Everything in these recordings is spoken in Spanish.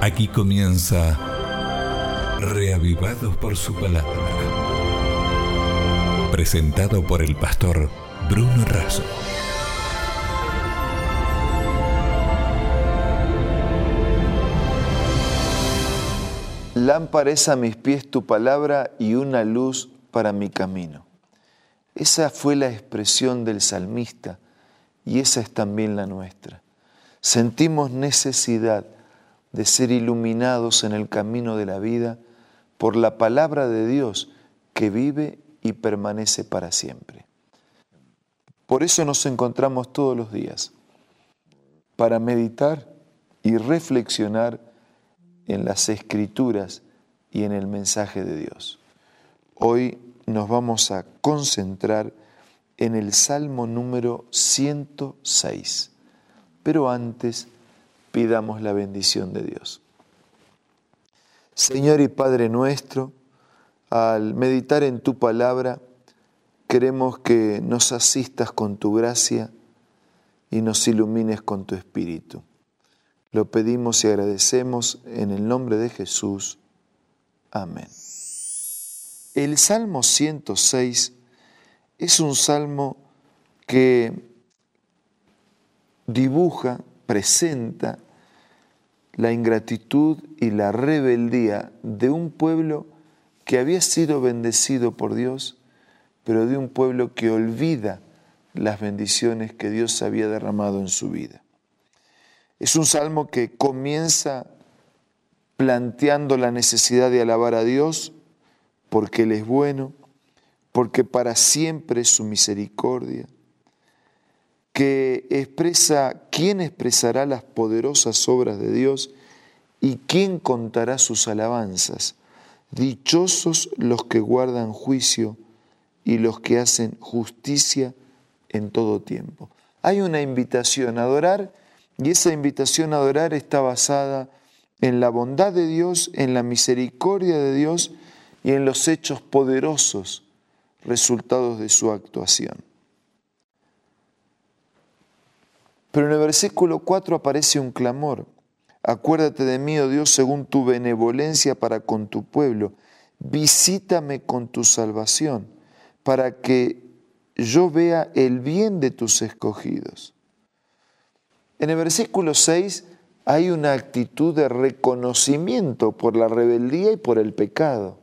Aquí comienza Reavivados por su palabra. Presentado por el pastor Bruno Razo. Lámpara es a mis pies tu palabra y una luz para mi camino. Esa fue la expresión del salmista y esa es también la nuestra. Sentimos necesidad de ser iluminados en el camino de la vida por la palabra de Dios que vive y permanece para siempre. Por eso nos encontramos todos los días, para meditar y reflexionar en las Escrituras y en el mensaje de Dios. Hoy nos vamos a concentrar en el Salmo número 106, pero antes pidamos la bendición de Dios. Señor y Padre nuestro, al meditar en tu palabra, queremos que nos asistas con tu gracia y nos ilumines con tu Espíritu. Lo pedimos y agradecemos en el nombre de Jesús. Amén. El Salmo 106 es un salmo que dibuja, presenta la ingratitud y la rebeldía de un pueblo que había sido bendecido por Dios, pero de un pueblo que olvida las bendiciones que Dios había derramado en su vida. Es un salmo que comienza planteando la necesidad de alabar a Dios porque Él es bueno, porque para siempre es su misericordia, que expresa quién expresará las poderosas obras de Dios y quién contará sus alabanzas. Dichosos los que guardan juicio y los que hacen justicia en todo tiempo. Hay una invitación a adorar y esa invitación a adorar está basada en la bondad de Dios, en la misericordia de Dios y en los hechos poderosos resultados de su actuación. Pero en el versículo 4 aparece un clamor. Acuérdate de mí, oh Dios, según tu benevolencia para con tu pueblo. Visítame con tu salvación, para que yo vea el bien de tus escogidos. En el versículo 6 hay una actitud de reconocimiento por la rebeldía y por el pecado.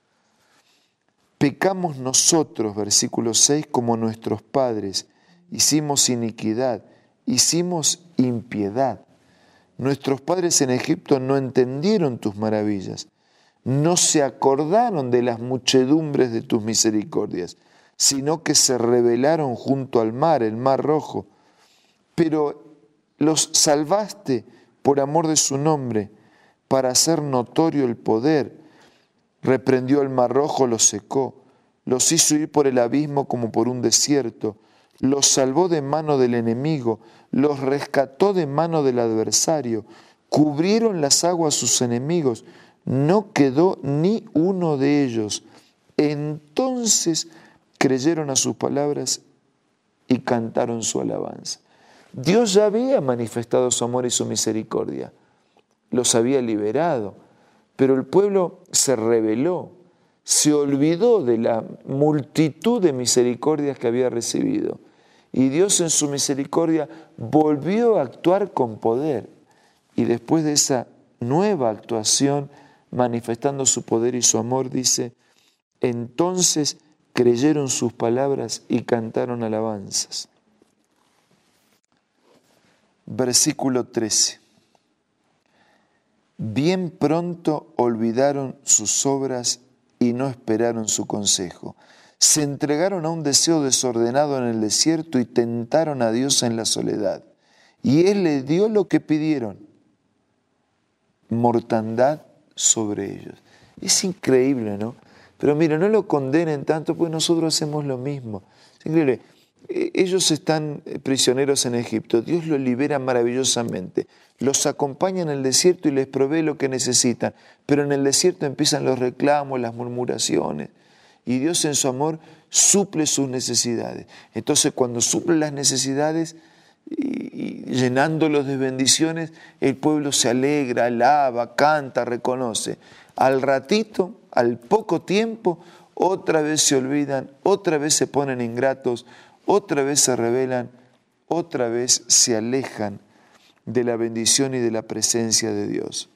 Pecamos nosotros, versículo 6, como nuestros padres, hicimos iniquidad, hicimos impiedad. Nuestros padres en Egipto no entendieron tus maravillas, no se acordaron de las muchedumbres de tus misericordias, sino que se rebelaron junto al mar, el mar rojo. Pero los salvaste por amor de su nombre, para hacer notorio el poder. Reprendió el mar rojo, los secó, los hizo ir por el abismo como por un desierto, los salvó de mano del enemigo, los rescató de mano del adversario, cubrieron las aguas sus enemigos, no quedó ni uno de ellos. Entonces creyeron a sus palabras y cantaron su alabanza. Dios ya había manifestado su amor y su misericordia, los había liberado, pero el pueblo se rebeló, se olvidó de la multitud de misericordias que había recibido. Y Dios en su misericordia volvió a actuar con poder. Y después de esa nueva actuación, manifestando su poder y su amor, dice, entonces creyeron sus palabras y cantaron alabanzas. Versículo 13. Bien pronto olvidaron sus obras y no esperaron su consejo. Se entregaron a un deseo desordenado en el desierto y tentaron a Dios en la soledad. Y Él les dio lo que pidieron, mortandad sobre ellos. Es increíble, ¿no? Pero mira, no lo condenen tanto, pues nosotros hacemos lo mismo. Es increíble. Ellos están prisioneros en Egipto, Dios los libera maravillosamente, los acompaña en el desierto y les provee lo que necesitan, pero en el desierto empiezan los reclamos, las murmuraciones, y Dios en su amor suple sus necesidades. Entonces cuando suple las necesidades, y llenándolos de bendiciones, el pueblo se alegra, alaba, canta, reconoce. Al ratito, al poco tiempo, otra vez se olvidan, otra vez se ponen ingratos, otra vez se rebelan, otra vez se alejan de la bendición y de la presencia de Dios.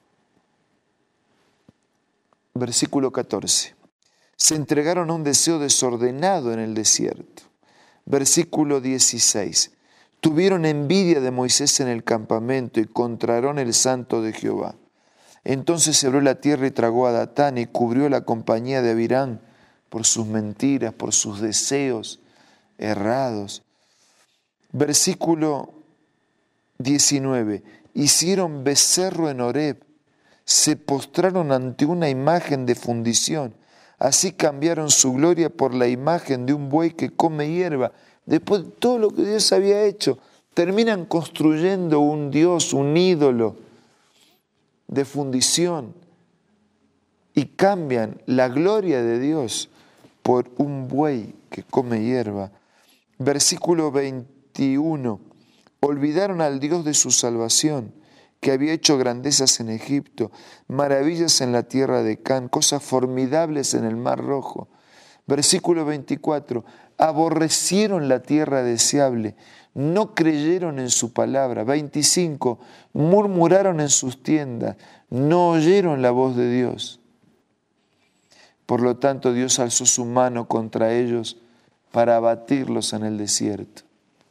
Versículo 14. Se entregaron a un deseo desordenado en el desierto. Versículo 16. Tuvieron envidia de Moisés en el campamento y contra Aarón el santo de Jehová. Entonces se abrió la tierra y tragó a Datán y cubrió la compañía de Abirán por sus mentiras, por sus deseos errados. Versículo 19. Hicieron becerro en Horeb, se postraron ante una imagen de fundición. Así cambiaron su gloria por la imagen de un buey que come hierba. Después de todo lo que Dios había hecho, terminan construyendo un Dios, un ídolo de fundición y cambian la gloria de Dios por un buey que come hierba. Versículo 21. Olvidaron al Dios de su salvación, que había hecho grandezas en Egipto, maravillas en la tierra de Can, cosas formidables en el Mar Rojo. Versículo 24. Aborrecieron la tierra deseable, no creyeron en su palabra. 25. Murmuraron en sus tiendas, no oyeron la voz de Dios. Por lo tanto, Dios alzó su mano contra ellos para abatirlos en el desierto.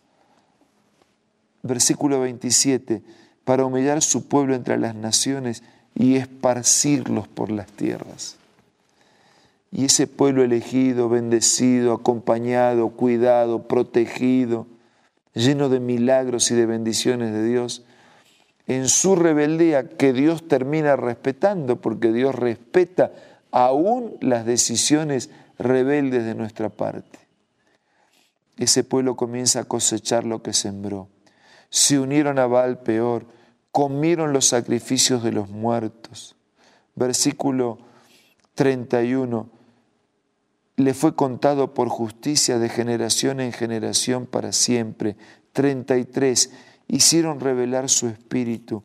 Versículo 27. Para humillar su pueblo entre las naciones y esparcirlos por las tierras. Y ese pueblo elegido, bendecido, acompañado, cuidado, protegido, lleno de milagros y de bendiciones de Dios, en su rebeldía que Dios termina respetando, porque Dios respeta aún las decisiones rebeldes de nuestra parte. Ese pueblo comienza a cosechar lo que sembró. Se unieron a Baal Peor, comieron los sacrificios de los muertos. Versículo 31. Le fue contado por justicia de generación en generación para siempre. 33. Hicieron revelar su espíritu.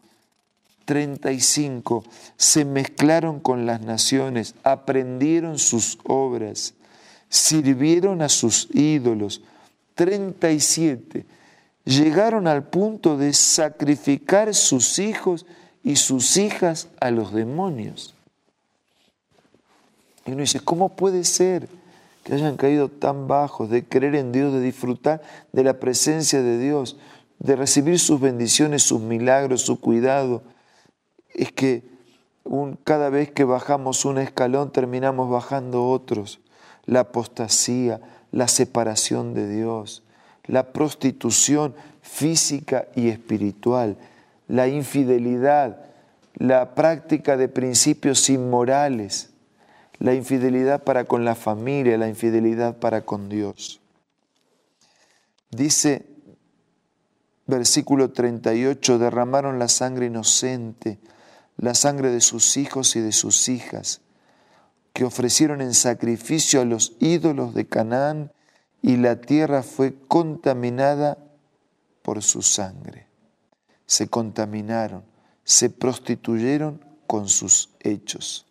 35. Se mezclaron con las naciones, aprendieron sus obras, sirvieron a sus ídolos. 37. Llegaron al punto de sacrificar sus hijos y sus hijas a los demonios. Y uno dice, ¿cómo puede ser que hayan caído tan bajos de creer en Dios, de disfrutar de la presencia de Dios, de recibir sus bendiciones, sus milagros, su cuidado? Es que cada vez que bajamos un escalón terminamos bajando otros. La apostasía, la separación de Dios, la prostitución física y espiritual, la infidelidad, la práctica de principios inmorales, la infidelidad para con la familia, la infidelidad para con Dios. Dice, versículo 38, derramaron la sangre inocente, la sangre de sus hijos y de sus hijas, que ofrecieron en sacrificio a los ídolos de Canaán, y la tierra fue contaminada por su sangre. Se contaminaron, se prostituyeron con sus hechos.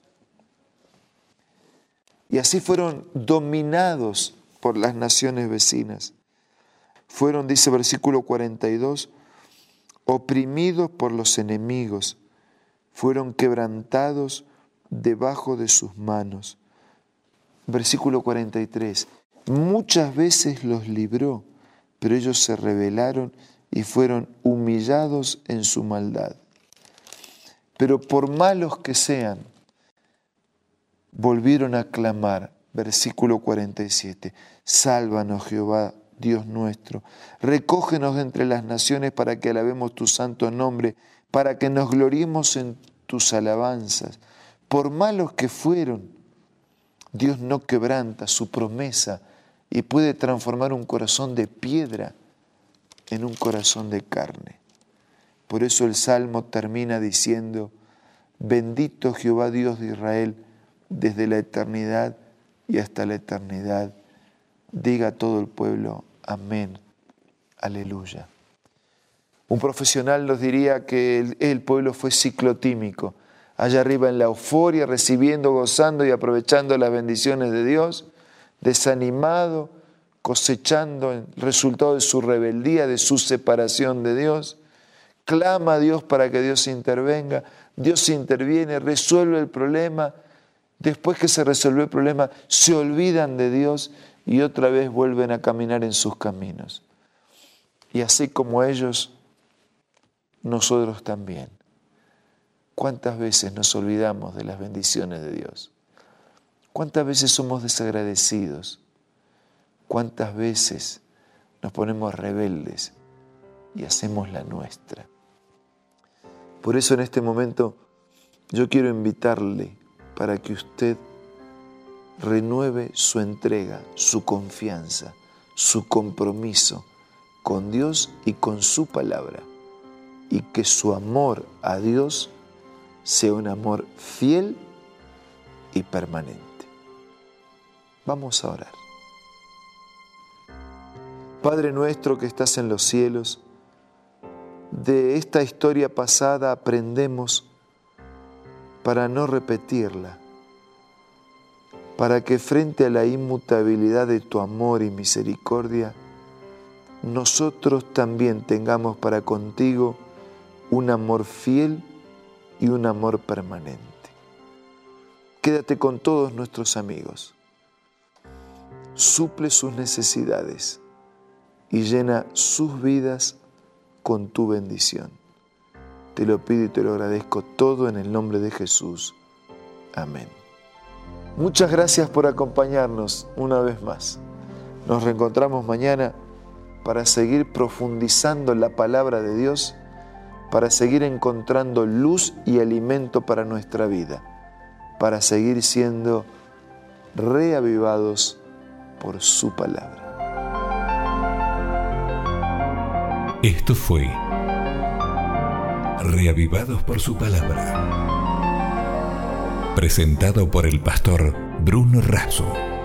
Y así fueron dominados por las naciones vecinas. Fueron, dice versículo 42, oprimidos por los enemigos, fueron quebrantados debajo de sus manos. Versículo 43, muchas veces los libró, pero ellos se rebelaron y fueron humillados en su maldad. Pero por malos que sean, volvieron a clamar, versículo 47, sálvanos Jehová, Dios nuestro, recógenos de entre las naciones para que alabemos tu santo nombre, para que nos gloriemos en tus alabanzas. Por malos que fueron, Dios no quebranta su promesa y puede transformar un corazón de piedra en un corazón de carne. Por eso el Salmo termina diciendo, bendito Jehová Dios de Israel, desde la eternidad y hasta la eternidad. Diga todo el pueblo, amén, aleluya. Un profesional nos diría que el pueblo fue ciclotímico, allá arriba en la euforia, recibiendo, gozando y aprovechando las bendiciones de Dios, desanimado, cosechando el resultado de su rebeldía, de su separación de Dios. Clama a Dios para que Dios intervenga, Dios interviene, resuelve el problema. Después que se resolvió el problema, se olvidan de Dios y otra vez vuelven a caminar en sus caminos. Y así como ellos, nosotros también. ¿Cuántas veces nos olvidamos de las bendiciones de Dios? ¿Cuántas veces somos desagradecidos? ¿Cuántas veces nos ponemos rebeldes y hacemos la nuestra? Por eso en este momento yo quiero invitarle para que usted renueve su entrega, su confianza, su compromiso con Dios y con su palabra, y que su amor a Dios sea un amor fiel y permanente. Vamos a orar. Padre nuestro que estás en los cielos, de esta historia pasada aprendemos para no repetirla, para que frente a la inmutabilidad de tu amor y misericordia, nosotros también tengamos para contigo un amor fiel y un amor permanente. Quédate con todos nuestros amigos, suple sus necesidades y llena sus vidas con tu bendición. Te lo pido y te lo agradezco todo en el nombre de Jesús. Amén. Muchas gracias por acompañarnos una vez más. Nos reencontramos mañana para seguir profundizando la palabra de Dios, para seguir encontrando luz y alimento para nuestra vida, para seguir siendo reavivados por su palabra. Esto fue Reavivados por su palabra, presentado por el pastor Bruno Razo.